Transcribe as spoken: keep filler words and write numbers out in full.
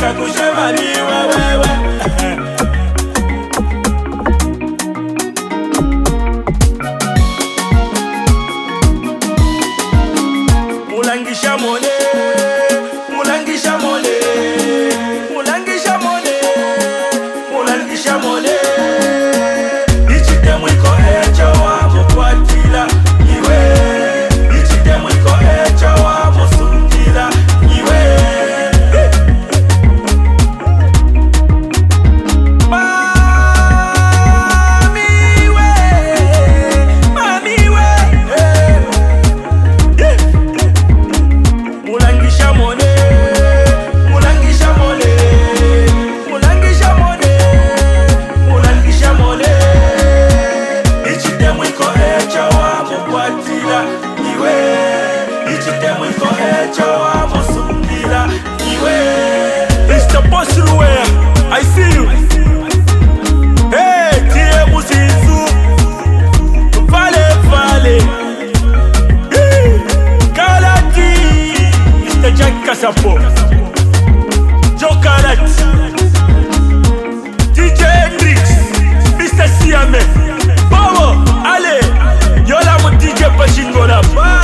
cha kusema ni wewe. Mulangisha mone, mulangisha mone, mulangisha mone, mulangisha mone. Ichite mwiko echo wa mukwatila iwe, ichite mwiko echo wa musundila iwe. Mami we, mami we, hey. Yeah. Mulangisha mone, mulangisha mone, mulangisha mone, mulangisha mone. Ichite mwiko echo wa mukwatila iwe, ichite mwiko echo wa musundila iwe. It's the boss Ruwea, I see you. Hey, tie muzizu, vale vale. Hey, Kalati, Mister Jack Kasapo, Joe Kalat, D J Hendrix, Mister Siame, Power, Ale, Yola mo D J Pashingola.